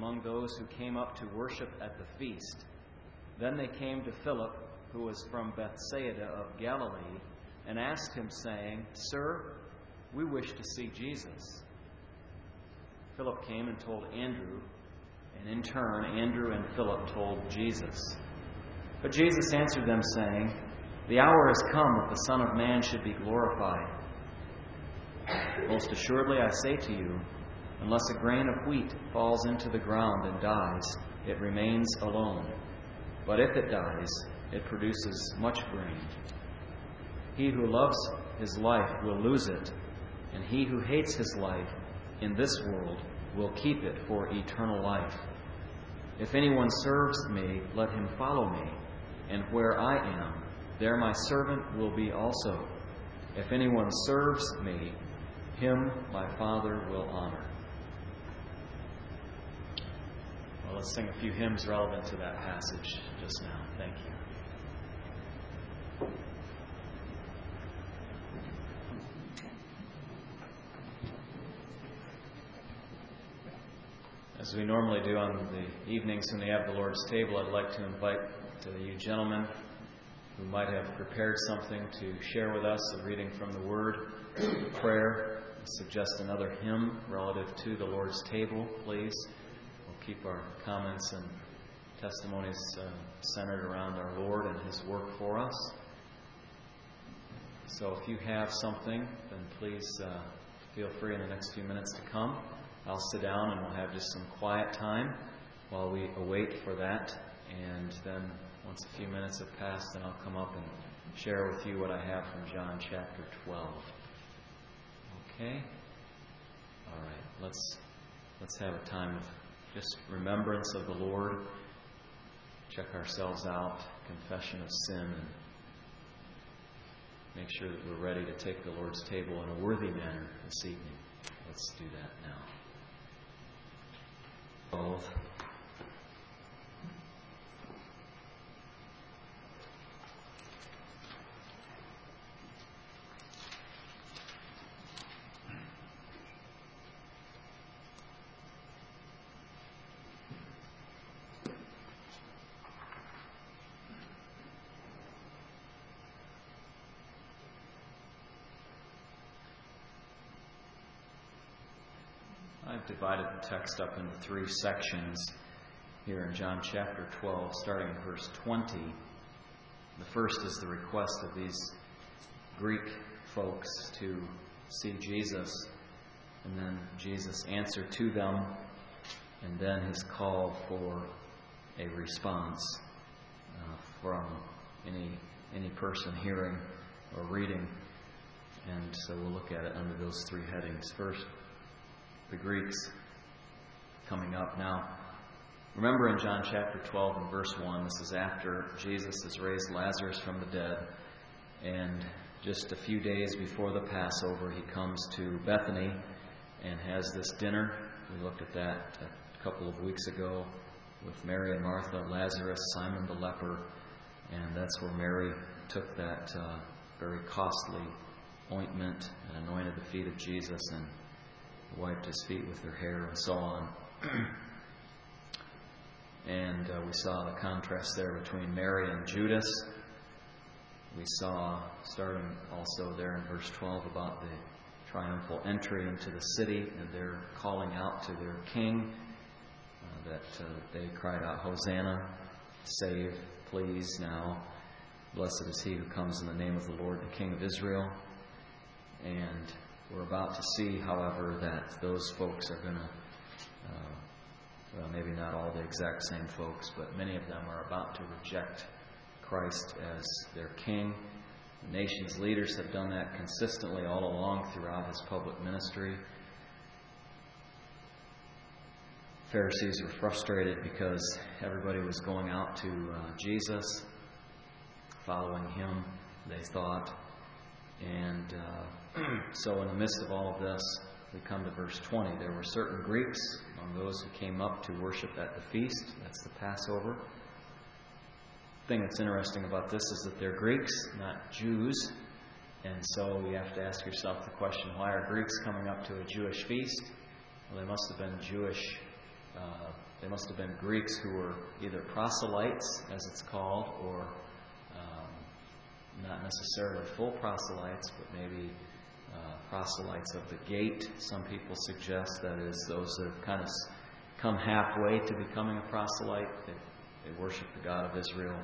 among those who came up to worship at the feast. Then they came to Philip, who was from Bethsaida of Galilee, and asked him, saying, Sir, we wish to see Jesus. Philip came and told Andrew, and in turn Andrew and Philip told Jesus. But Jesus answered them, saying, The hour has come that the Son of Man should be glorified. Most assuredly I say to you, unless a grain of wheat falls into the ground and dies, it remains alone. But if it dies, it produces much grain. He who loves his life will lose it, and he who hates his life in this world will keep it for eternal life. If anyone serves me, let him follow me, and where I am, there my servant will be also. If anyone serves me, him my Father will honor. Well, let's sing a few hymns relevant to that passage just now. Thank you. As we normally do on the evenings when we have the Lord's table, I'd like to invite you gentlemen who might have prepared something to share with us, a reading from the Word, prayer, suggest another hymn relative to the Lord's table, please. We'll keep our comments and testimonies centered around our Lord and His work for us. So if you have something, then please feel free in the next few minutes to come. I'll sit down and we'll have just some quiet time while we await for that. And then once a few minutes have passed, then I'll come up and share with you what I have from John chapter 12. Okay? All right. Let's have a time of just remembrance of the Lord. Check ourselves out, confession of sin, and make sure that we're ready to take the Lord's table in a worthy manner this evening. Let's do that now. 12. I've divided the text up into three sections here in John chapter 12, starting in verse 20. The first is the request of these Greek folks to see Jesus, and then Jesus' answer to them, and then his call for a response from any person hearing or reading. And so we'll look at it under those three headings. First, the Greeks coming up now. Remember in John chapter 12 and verse 1, this is after Jesus has raised Lazarus from the dead, and just a few days before the Passover, he comes to Bethany and has this dinner. We looked at that a couple of weeks ago with Mary and Martha, Lazarus, Simon the leper, and that's where Mary took that very costly ointment and anointed the feet of Jesus and wiped his feet with her hair and so on. And we saw the contrast there between Mary and Judas. We saw, starting also there in verse 12, about the triumphal entry into the city and their calling out to their king, that they cried out, Hosanna, save, please now. Blessed is he who comes in the name of the Lord, the King of Israel. And we're about to see, however, that those folks are going to, well, maybe not all the exact same folks, but many of them are about to reject Christ as their king. The nation's leaders have done that consistently all along throughout his public ministry. Pharisees were frustrated because everybody was going out to Jesus, following him, they thought. And so in the midst of all of this, we come to verse 20. There were certain Greeks among those who came up to worship at the feast. That's the Passover. The thing that's interesting about this is that they're Greeks, not Jews. And so you have to ask yourself the question, why are Greeks coming up to a Jewish feast? Well, they must have been Jewish must have been Greeks who were either proselytes, as it's called, or not necessarily full proselytes, but maybe proselytes of the gate. Some people suggest, that is, those that have kind of come halfway to becoming a proselyte. They worship the God of Israel,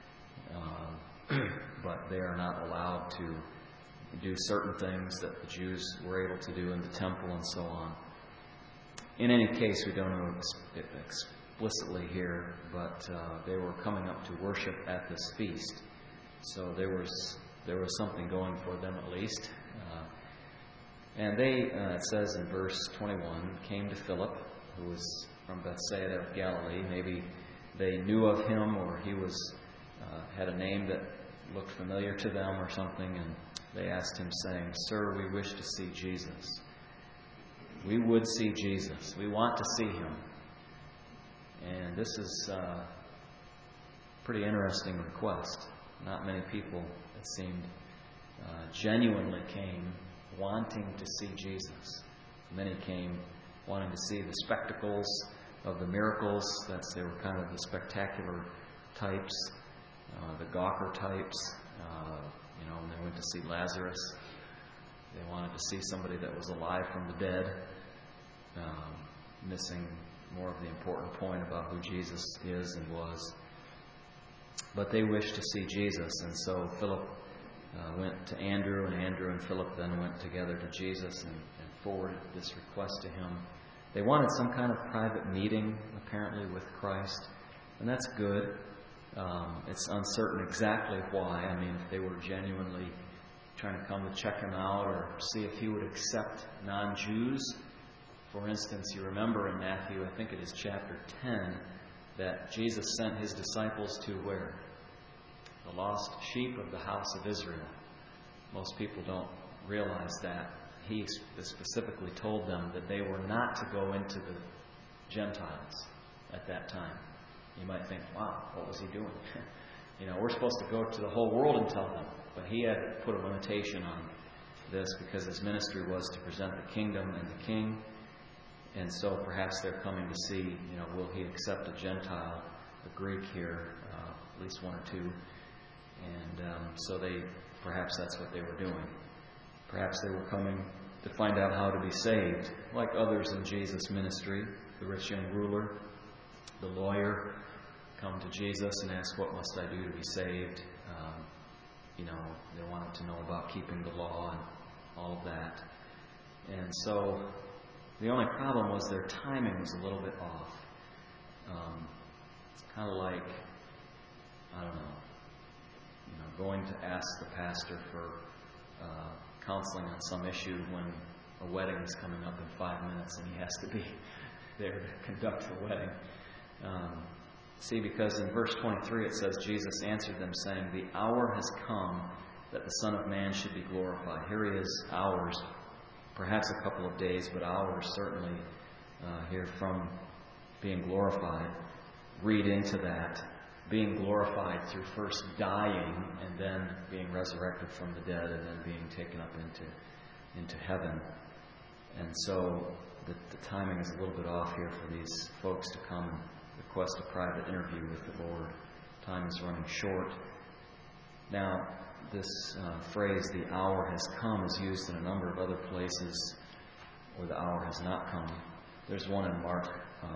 but they are not allowed to do certain things that the Jews were able to do in the temple and so on. In any case, we don't know explicitly here, but they were coming up to worship at this feast. So there was something going for them at least. And they, it says in verse 21, came to Philip, who was from Bethsaida of Galilee. Maybe they knew of him, or he was had a name that looked familiar to them or something, and they asked him, saying, "Sir, we wish to see Jesus." We would see Jesus. We want to see him. And this is a pretty interesting request. Not many people, it seemed, genuinely came wanting to see Jesus. Many came wanting to see the spectacles of the miracles. They were kind of the spectacular types, the gawker types. When they went to see Lazarus, they wanted to see somebody that was alive from the dead, missing more of the important point about who Jesus is and was. But they wished to see Jesus, and so Philip went to Andrew, and Andrew and Philip then went together to Jesus and forwarded this request to him. They wanted some kind of private meeting, apparently, with Christ, and that's good. It's uncertain exactly why. I mean, if they were genuinely trying to come to check him out or see if he would accept non-Jews. For instance, you remember in Matthew, I think it is chapter 10, that Jesus sent his disciples to where? The lost sheep of the house of Israel. Most people don't realize that. He specifically told them that they were not to go into the Gentiles at that time. You might think, wow, what was he doing? We're supposed to go to the whole world and tell them. But he had put a limitation on this because his ministry was to present the kingdom and the king. And so perhaps they're coming to see, will he accept a Gentile, a Greek here, at least one or two. And so perhaps that's what they were doing. Perhaps they were coming to find out how to be saved, like others in Jesus' ministry. The rich young ruler, the lawyer, come to Jesus and ask, what must I do to be saved? They wanted to know about keeping the law and all of that. And so the only problem was their timing was a little bit off. It's kind of like, going to ask the pastor for counseling on some issue when a wedding is coming up in 5 minutes and he has to be there to conduct the wedding. Because in verse 23 it says, Jesus answered them, saying, "The hour has come that the Son of Man should be glorified." Here he is, hours, perhaps a couple of days, but hours certainly here from being glorified. Read into that, being glorified through first dying and then being resurrected from the dead and then being taken up into heaven. And so the timing is a little bit off here for these folks to come and request a private interview with the Lord. Time is running short. Now, this phrase, "the hour has come," is used in a number of other places where the hour has not come. There's one in Mark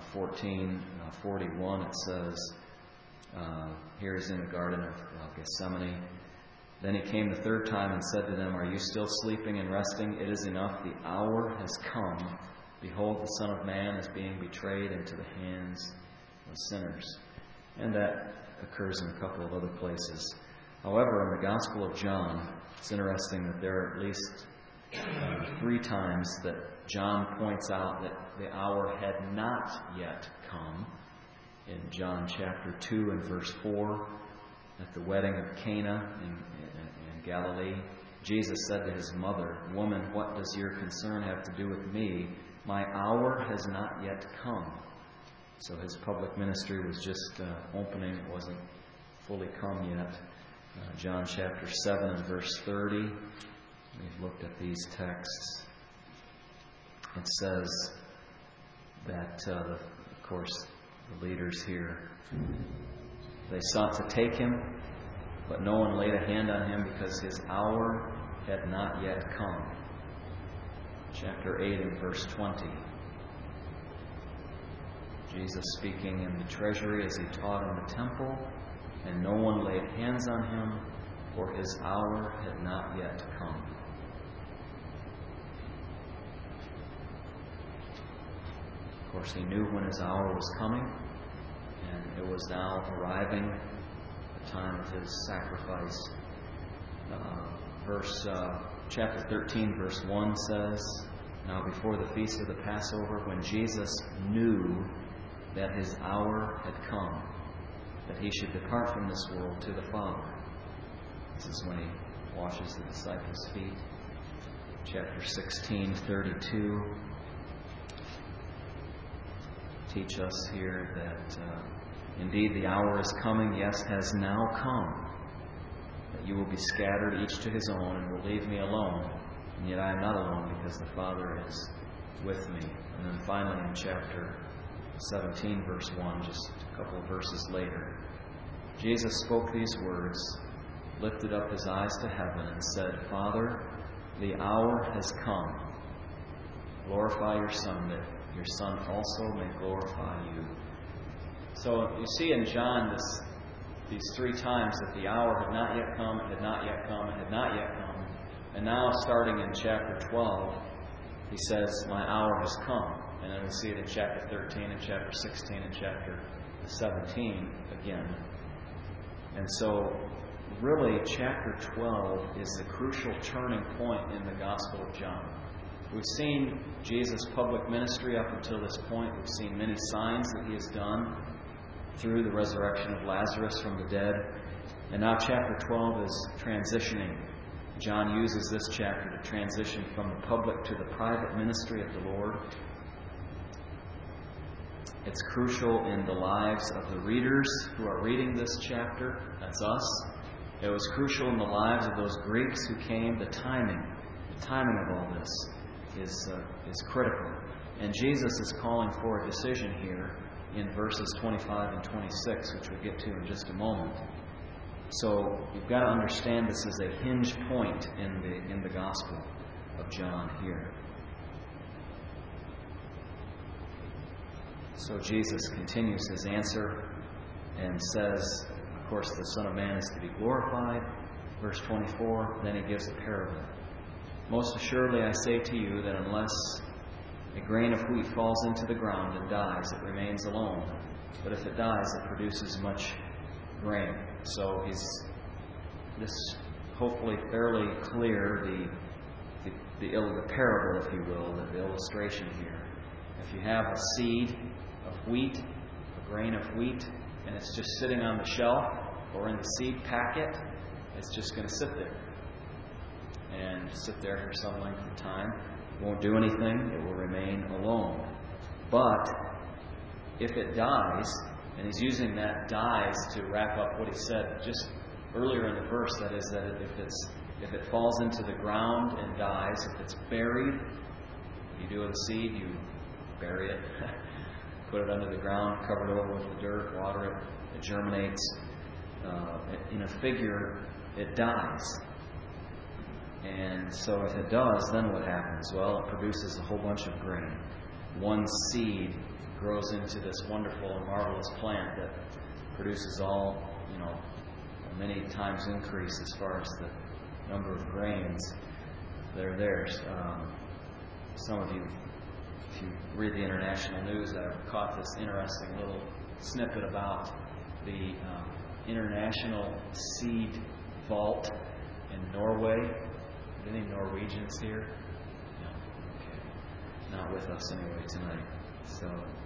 14:41. It says, here is in the Garden of Gethsemane. "Then he came the third time and said to them, 'Are you still sleeping and resting? It is enough. The hour has come. Behold, the Son of Man is being betrayed into the hands of sinners.'" And that occurs in a couple of other places. However, in the Gospel of John, it's interesting that there are at least 3 times that John points out that the hour had not yet come. In John chapter 2 and verse 4, at the wedding of Cana in Galilee, Jesus said to his mother, "Woman, what does your concern have to do with me? My hour has not yet come." So his public ministry was just opening. It wasn't fully come yet. John chapter 7 and verse 30. We've looked at these texts. It says that, of course, the leaders here. They sought to take him, but no one laid a hand on him because his hour had not yet come. Chapter 8 and verse 20. Jesus speaking in the treasury as he taught in the temple, and no one laid hands on him, for his hour had not yet come. Of course, he knew when his hour was coming, and it was now arriving, the time of his sacrifice. Chapter 13, verse 1 says, "Now before the feast of the Passover, when Jesus knew that his hour had come, that he should depart from this world to the Father." This is when he washes the disciples' feet. Chapter 16, 32 teach us here that indeed the hour is coming, yes, has now come, that you will be scattered each to his own and will leave me alone. And yet I am not alone, because the Father is with me. And then finally in chapter 17, verse 1, just a couple of verses later, Jesus spoke these words, lifted up his eyes to heaven, and said, "Father, the hour has come. Glorify your Son, that your Son also may glorify you." So you see in John these three times that the hour had not yet come, it had not yet come, it had not yet come. And now starting in chapter 12, he says, "My hour has come." And then we see it in chapter 13 and chapter 16 and chapter 17 again. And so really chapter 12 is the crucial turning point in the Gospel of John. We've seen Jesus' public ministry up until this point. We've seen many signs that he has done through the resurrection of Lazarus from the dead. And now chapter 12 is transitioning. John uses this chapter to transition from the public to the private ministry of the Lord. It's crucial in the lives of the readers who are reading this chapter. That's us. It was crucial in the lives of those Greeks who came. The timing of all this is critical. And Jesus is calling for a decision here in verses 25 and 26, which we'll get to in just a moment. So you've got to understand this is a hinge point in the Gospel of John here. So Jesus continues his answer and says, of course, the Son of Man is to be glorified. Verse 24, then he gives a parable. "Most assuredly I say to you that unless a grain of wheat falls into the ground and dies, it remains alone. But if it dies, it produces much grain." So this hopefully fairly clear, the parable, if you will, the illustration here. If you have a seed of wheat, a grain of wheat, and it's just sitting on the shelf or in the seed packet, it's just going to sit there and sit there for some length of time. It won't do anything. It will remain alone. But if it dies, and he's using that dies to wrap up what he said just earlier in the verse, that is that if it falls into the ground and dies, if it's buried, what you do with a seed, you bury it, put it under the ground, cover it over with the dirt, water it, it germinates. In a figure, it dies. And so if it does, then what happens? Well, it produces a whole bunch of grain. One seed grows into this wonderful and marvelous plant that produces all, many times increase as far as the number of grains that are there. Some of you, if you read the international news, I've caught this interesting little snippet about the International Seed Vault in Norway. Are there any Norwegians here? No. Okay. Not with us anyway tonight. So,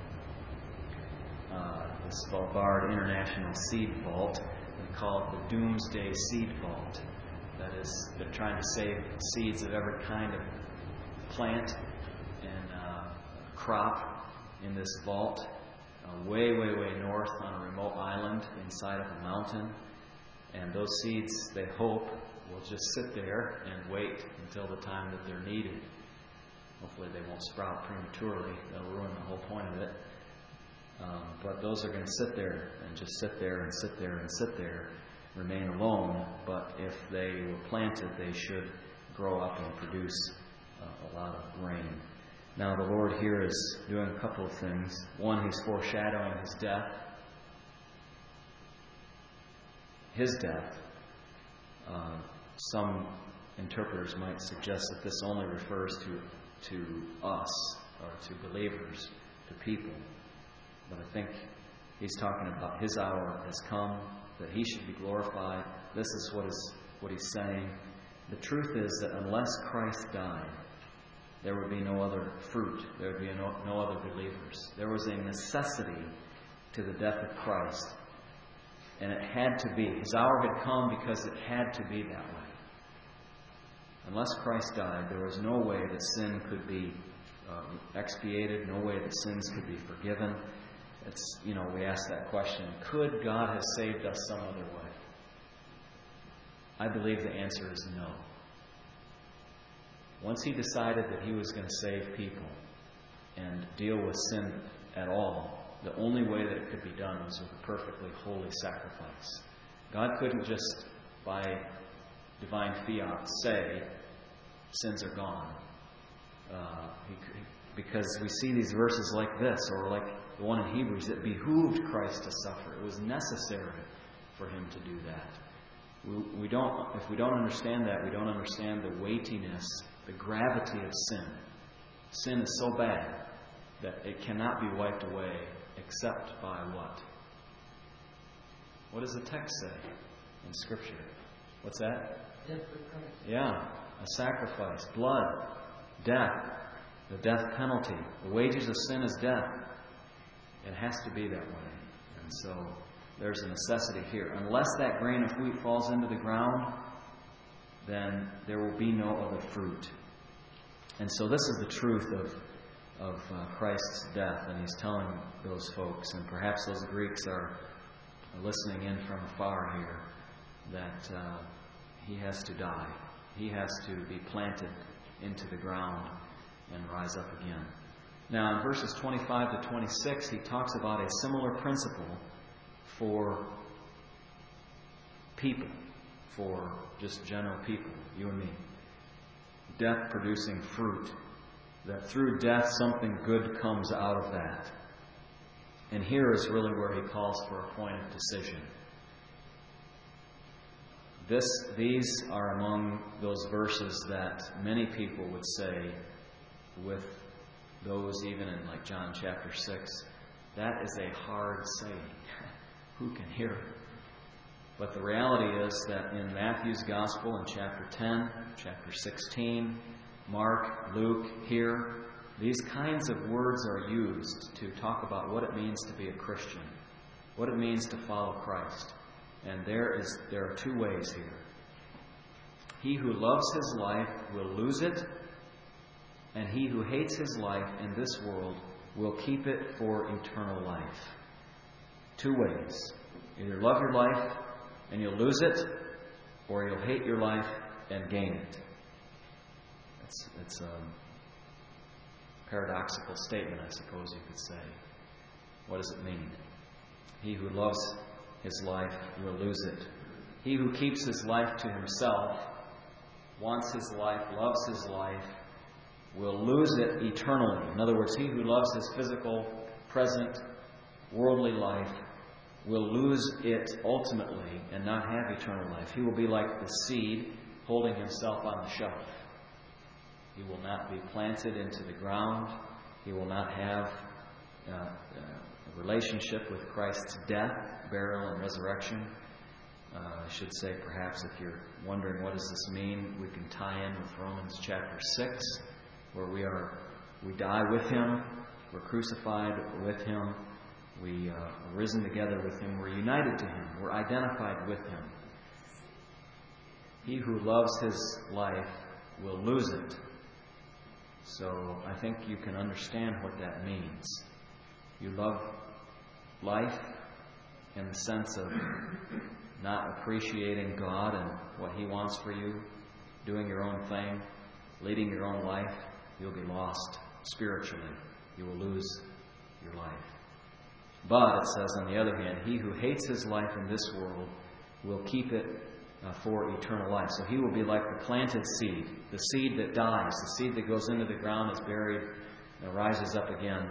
the Svalbard International Seed Vault, they call it the Doomsday Seed Vault. That is, they're trying to save seeds of every kind of plant and crop in this vault, way north on a remote island inside of a mountain. And those seeds, they hope, will just sit there and wait until the time that they're needed. Hopefully they won't sprout prematurely. They'll ruin the whole point of it. But those are going to sit there and just sit there and sit there and sit there, remain alone. But if they were planted, they should grow up and produce a lot of grain. Now the Lord here is doing a couple of things. One, He's foreshadowing His death. His death. Some interpreters might suggest that this only refers to us, or to believers, to people. But I think He's talking about His hour has come, that He should be glorified. This is what He's saying. The truth is that unless Christ died, there would be no other fruit. There would be no other believers. There was a necessity to the death of Christ. And it had to be. His hour had come because it had to be that way. Unless Christ died, there was no way that sin could be expiated, no way that sins could be forgiven. We ask that question, could God have saved us some other way? I believe the answer is no. Once He decided that He was going to save people and deal with sin at all, the only way that it could be done was with a perfectly holy sacrifice. God couldn't just, by divine fiat, say, sins are gone. Because we see these verses like this, or like the one in Hebrews, it behooved Christ to suffer. It was necessary for Him to do that. If we don't understand that, we don't understand the weightiness, the gravity of sin. Sin is so bad that it cannot be wiped away except by what? What does the text say in Scripture? What's that? Death of Christ. Yeah, a sacrifice, blood, death, the death penalty. The wages of sin is death. It has to be that way. And so there's a necessity here. Unless that grain of wheat falls into the ground, then there will be no other fruit. And so this is the truth of Christ's death, and He's telling those folks, and perhaps those Greeks are listening in from afar here, that He has to die. He has to be planted into the ground and rise up again. Now in verses 25 to 26, he talks about a similar principle for people, for just general people, you and me. Death producing fruit. That through death something good comes out of that. And here is really where he calls for a point of decision. These are among those verses that many people would say, with those even in like John chapter 6, that is a hard saying. Who can hear it? But the reality is that in Matthew's Gospel in chapter 10, chapter 16, Mark, Luke, here, these kinds of words are used to talk about what it means to be a Christian, what it means to follow Christ. And there are two ways here. He who loves his life will lose it, and he who hates his life in this world will keep it for eternal life. Two ways. Either love your life and you'll lose it, or you'll hate your life and gain it. It's a paradoxical statement, I suppose you could say. What does it mean? He who loves his life will lose it. He who keeps his life to himself, wants his life, loves his life, will lose it eternally. In other words, he who loves his physical, present, worldly life will lose it ultimately and not have eternal life. He will be like the seed holding himself on the shelf. He will not be planted into the ground. He will not have a relationship with Christ's death, burial, and resurrection. I should say, perhaps, if you're wondering what does this mean, we can tie in with Romans chapter 6, where we die with Him, we're crucified with Him, we are risen together with Him, we're united to Him, we're identified with Him. He who loves his life will lose it. So I think you can understand what that means. You love life in the sense of not appreciating God and what He wants for you, doing your own thing, leading your own life, you'll be lost spiritually. You will lose your life. But, it says on the other hand, he who hates his life in this world will keep it for eternal life. So he will be like the planted seed, the seed that dies, the seed that goes into the ground, is buried, and rises up again.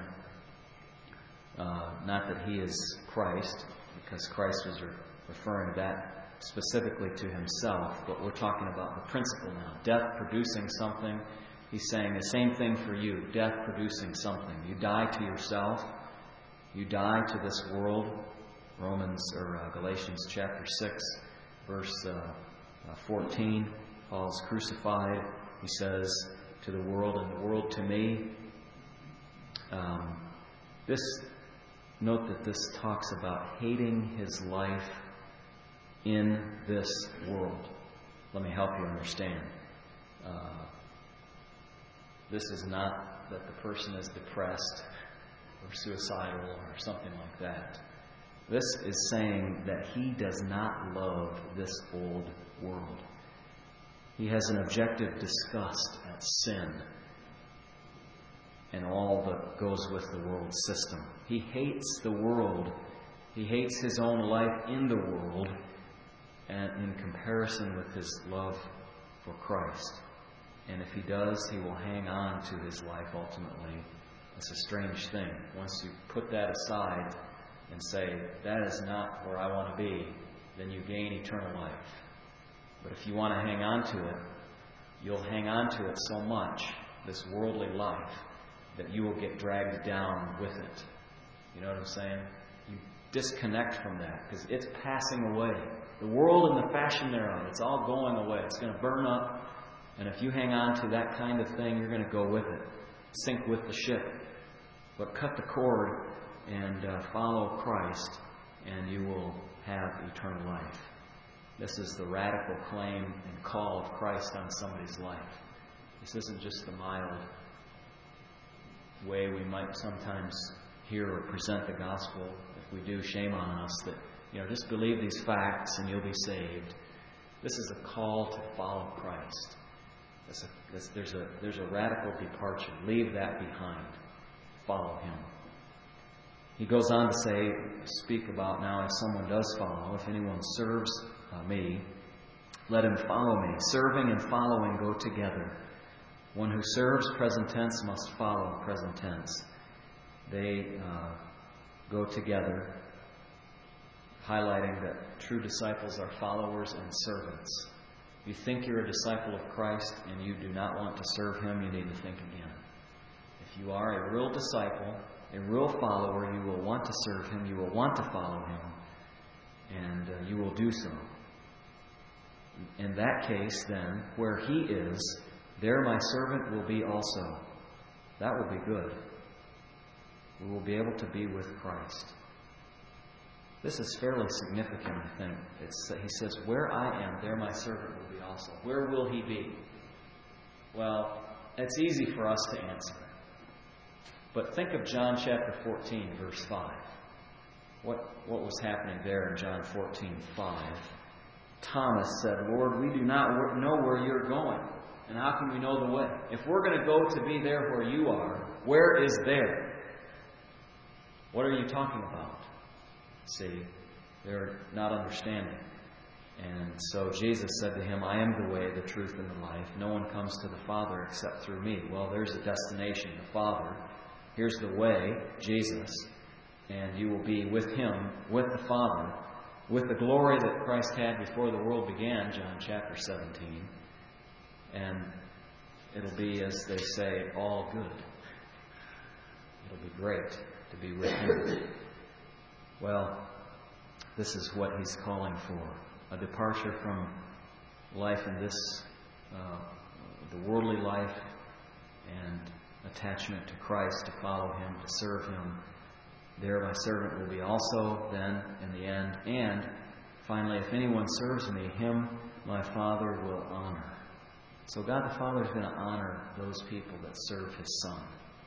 Not that he is Christ, because Christ was referring that specifically to himself, but we're talking about the principle now. Death producing something. He's saying the same thing for you. Death producing something. You die to yourself. You die to this world. Galatians chapter 6, verse 14. Paul's crucified. He says, to the world and the world to me. Note that this talks about hating his life in this world. Let me help you understand. This is not that the person is depressed or suicidal or something like that. This is saying that he does not love this old world. He has an objective disgust at sin and all that goes with the world system. He hates the world. He hates his own life in the world, and in comparison with his love for Christ. And if he does, he will hang on to his life ultimately. It's a strange thing. Once you put that aside and say, that is not where I want to be, then you gain eternal life. But if you want to hang on to it, you'll hang on to it so much, this worldly life, that you will get dragged down with it. You know what I'm saying? You disconnect from that because it's passing away. The world and the fashion thereof, it's all going away. It's going to burn up. And if you hang on to that kind of thing, you're going to go with it. Sink with the ship. But cut the cord and follow Christ, and you will have eternal life. This is the radical claim and call of Christ on somebody's life. This isn't just the mild way we might sometimes hear or present the gospel. If we do, shame on us that, just believe these facts and you'll be saved. This is a call to follow Christ. There's a radical departure. Leave that behind. Follow Him. He goes on to speak about now if someone does follow, if anyone serves me, let him follow me. Serving and following go together. One who serves, present tense, must follow, present tense. They go together, highlighting that true disciples are followers and servants. If you think you're a disciple of Christ and you do not want to serve Him, you need to think again. If you are a real disciple, a real follower, you will want to serve Him, you will want to follow Him, and you will do so. In that case, then, where He is, there my servant will be also. That will be good. We will be able to be with Christ. This is fairly significant, I think. He says, where I am, there my servant will be also. Where will He be? Well, it's easy for us to answer. But think of John chapter 14, verse 5. What was happening there in John 14:5? Thomas said, Lord, we do not know where you're going. And how can we know the way? If we're going to go to be there where you are, where is there? What are you talking about? See, they're not understanding. And so Jesus said to him, I am the way, the truth, and the life. No one comes to the Father except through me. Well, there's a destination, the Father. Here's the way, Jesus. And you will be with Him, with the Father, with the glory that Christ had before the world began, John chapter 17. And it'll be, as they say, all good. It'll be great to be with Him. Well, this is what He's calling for. A departure from life in this, the worldly life, and attachment to Christ, to follow Him, to serve Him. There my servant will be also then in the end. And finally, if anyone serves me, him my Father will honor. So God the Father is going to honor those people that serve His Son.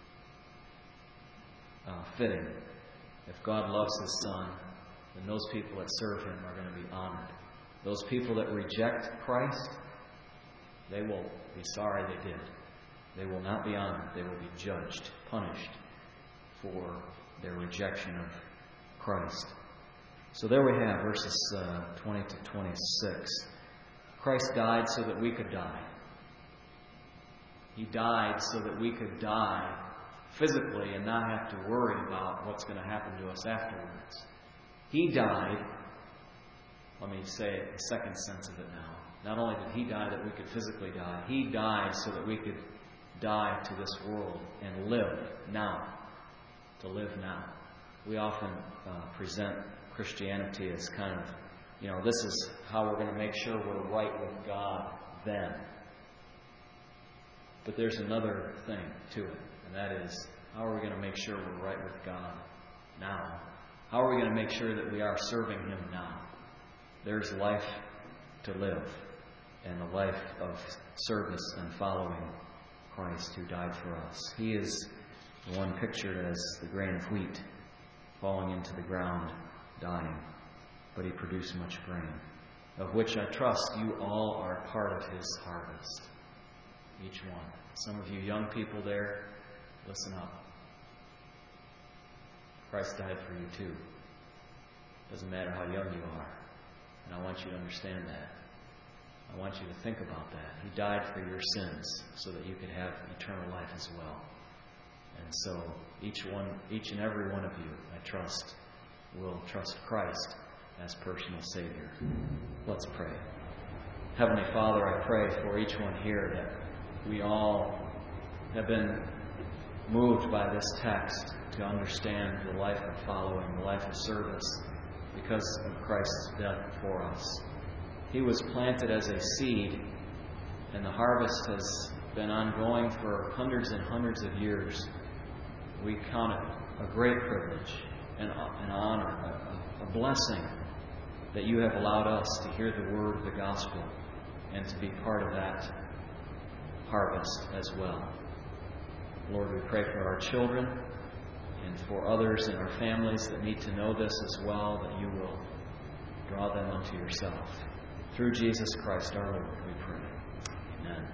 Fitting. If God loves His Son, then those people that serve Him are going to be honored. Those people that reject Christ, they will be sorry they did. They will not be honored. They will be judged, punished for their rejection of Christ. So there we have verses 20 to 26. Christ died so that we could die. He died so that we could die physically and not have to worry about what's going to happen to us afterwards. He died, let me say the second sense of it now. Not only did He die that we could physically die, He died so that we could die to this world and live now. To live now. We often present Christianity as kind of, this is how we're going to make sure we're right with God then. But there's another thing to it, and that is, how are we going to make sure we're right with God now? How are we going to make sure that we are serving Him now? There's life to live, and a life of service and following Christ who died for us. He is the one pictured as the grain of wheat falling into the ground, dying, but He produced much grain, of which I trust you all are part of His harvest. Each one. Some of you young people there, listen up. Christ died for you too. Doesn't matter how young you are. And I want you to understand that. I want you to think about that. He died for your sins so that you could have eternal life as well. And so each and every one of you, I trust, will trust Christ as personal Savior. Let's pray. Heavenly Father, I pray for each one here that we all have been moved by this text to understand the life of following, the life of service, because of Christ's death for us. He was planted as a seed, and the harvest has been ongoing for hundreds and hundreds of years. We count it a great privilege, an honor, a blessing that you have allowed us to hear the word of the gospel and to be part of that harvest as well. Lord, we pray for our children and for others in our families that need to know this as well, that you will draw them unto yourself. Through Jesus Christ our Lord, we pray. Amen.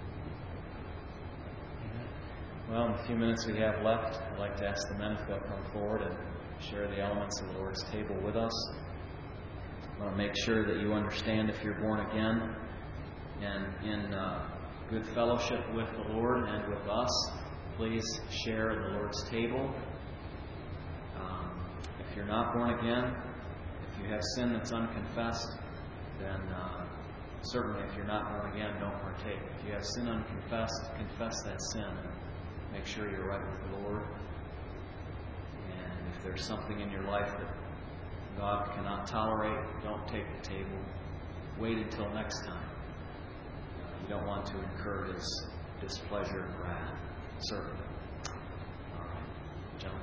Well, in the few minutes we have left, I'd like to ask the men if they'll come forward and share the elements of the Lord's table with us. I want to make sure that you understand if you're born again and in good fellowship with the Lord and with us, please share the Lord's table. If you're not born again, if you have sin that's unconfessed, then certainly if you're not born again, don't partake. If you have sin unconfessed, confess that sin. Make sure you're right with the Lord. And if there's something in your life that God cannot tolerate, don't take the table. Wait until next time. You don't want to incur His displeasure and wrath. Certainly. All right, gentlemen.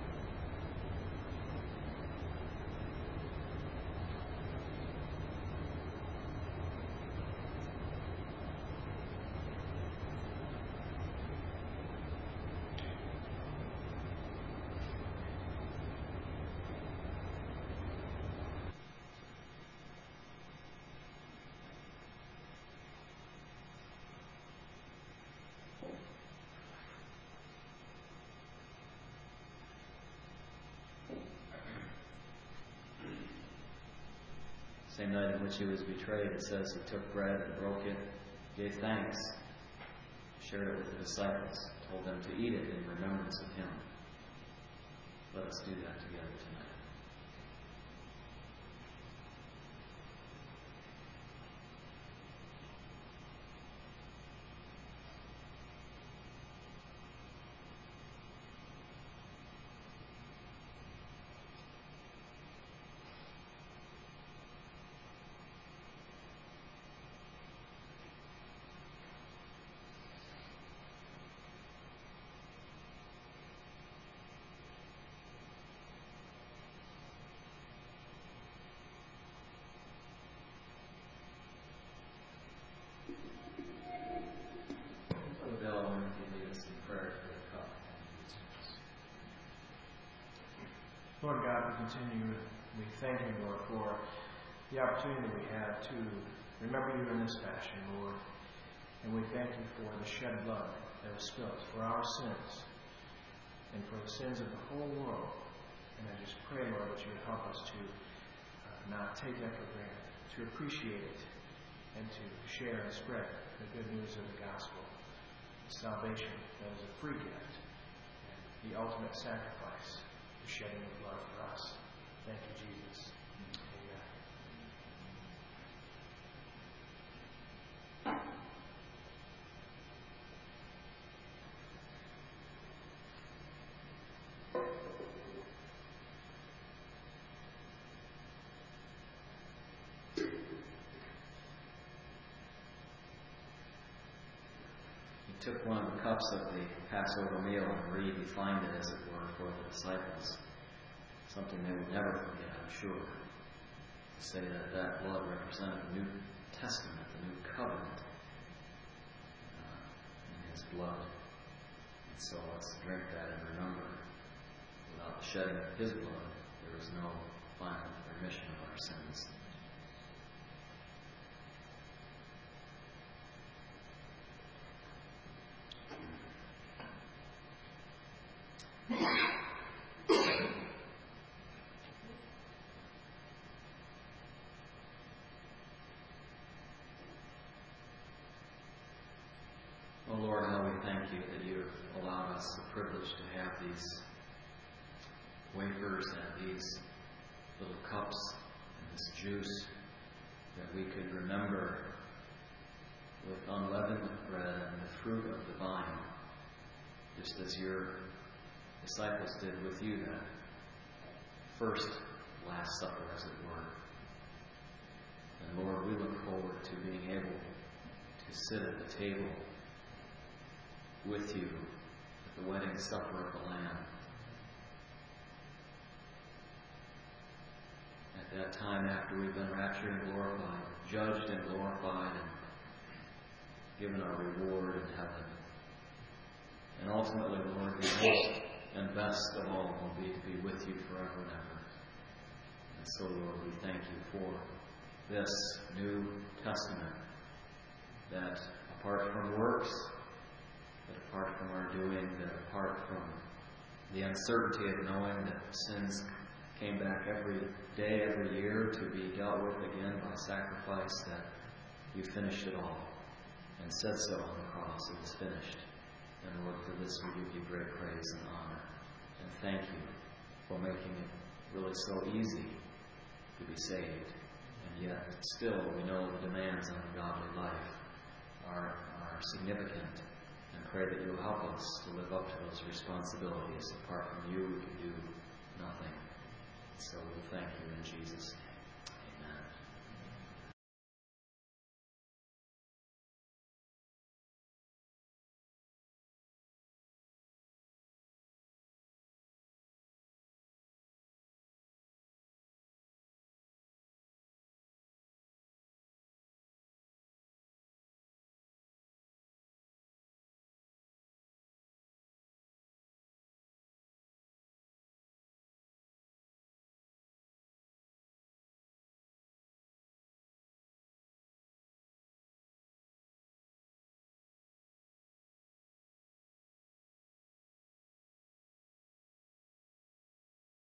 Same night in which He was betrayed, it says He took bread and broke it, gave thanks, shared it with the disciples, told them to eat it in remembrance of Him. Let us do that together tonight. Lord God, we thank you, Lord, for the opportunity we have to remember you in this fashion, Lord. And we thank you for the shed blood that was spilled for our sins and for the sins of the whole world. And I just pray, Lord, that you would help us to not take that for granted, to appreciate it, and to share and spread the good news of the gospel, the salvation that is a free gift, and the ultimate sacrifice, the shedding of blood for us. Thank you, Jesus. Amen. He took one of the cups of the Passover meal and redefined it, as it were, for the disciples. Something they would never forget, I'm sure. To say that that blood represented the New Testament, the New Covenant in His blood. And so let's drink that and remember, without the shedding of His blood, there is no final remission of our sins. Oh Lord, how we thank you that you have allowed us the privilege to have these wafers and these little cups and this juice, that we could remember with unleavened bread and the fruit of the vine, just as your disciples did with you that first Last Supper, as it were. And Lord, we look forward to being able to sit at the table with you at the wedding supper of the Lamb. At that time, after we've been raptured and glorified, judged and glorified, and given our reward in heaven. And ultimately, Lord, the most and best of all will be to be with you forever and ever. And so, Lord, we thank you for this New Testament, that apart from works, that apart from our doing, that apart from the uncertainty of knowing that sins came back every day, every year, to be dealt with again by sacrifice, that you finished it all and said so on the cross. It was finished. And Lord, for this we give you great praise and honor. And thank you for making it really so easy to be saved. And yet, still, we know the demands on a godly life are significant. And pray that you'll help us to live up to those responsibilities. Apart from you, we can do nothing. So we thank you in Jesus' name.